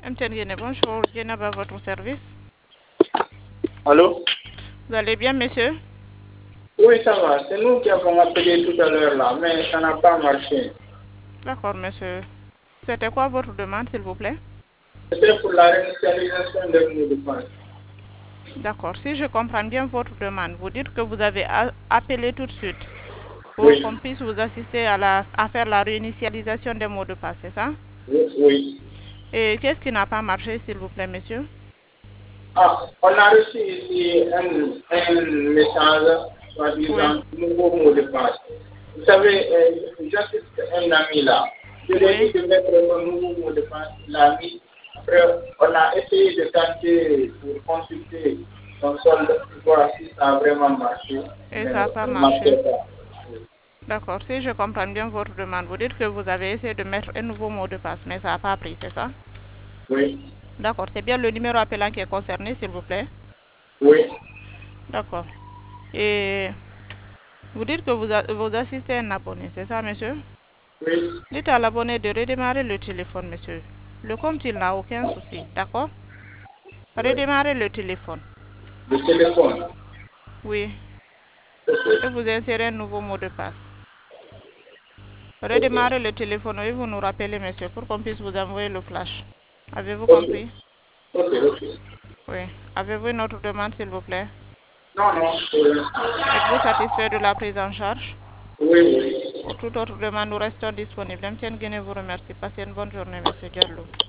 MTN, bonjour, Jenab à votre service. Allô? Vous allez bien, monsieur? Oui, ça va. C'est nous qui avons appelé tout à l'heure là, mais ça n'a pas marché. D'accord, monsieur. C'était quoi votre demande, s'il vous plaît? C'était pour la réinitialisation des mots de passe. D'accord, si je comprends bien votre demande, vous dites que vous avez appelé tout de suite pour Oui. qu'on puisse vous assister à faire la réinitialisation des mots de passe, c'est ça? Oui. Et qu'est-ce qui n'a pas marché, s'il vous plaît, monsieur? Ah, on a reçu ici un message, soi-disant, nouveau mot de passe. Vous savez, j'assiste un ami là. Je lui ai dit de mettre un nouveau mot de passe, il l'a mis. Après, on a essayé de tenter pour consulter son solde pour voir si ça a vraiment marché. Et Mais ça n'a pas ça ne marché. marchait pas. D'accord, si je comprends bien votre demande, vous dites que vous avez essayé de mettre un nouveau mot de passe, mais ça n'a pas pris, c'est ça? Oui. D'accord, c'est bien le numéro appelant qui est concerné, s'il vous plaît? Oui. D'accord. Et vous dites que vous assistez à un abonné, c'est ça, monsieur? Oui. Dites à l'abonné de redémarrer le téléphone, monsieur. Le compte, il n'a aucun souci, d'accord? Redémarrez le téléphone. Le téléphone. Oui. Ok. Et vous insérez un nouveau mot de passe. Ok. Redémarrez le téléphone et vous nous rappelez, monsieur, pour qu'on puisse vous envoyer le flash. Avez-vous Ok. compris? Ok. Oui. Avez-vous une autre demande, s'il vous plaît? Non, non, pour l'instant. Êtes-vous satisfait de la prise en charge? Oui. Pour toute autre demande, nous restons disponibles. MTN Guinée vous remercie. Passez une bonne journée, monsieur Diallo.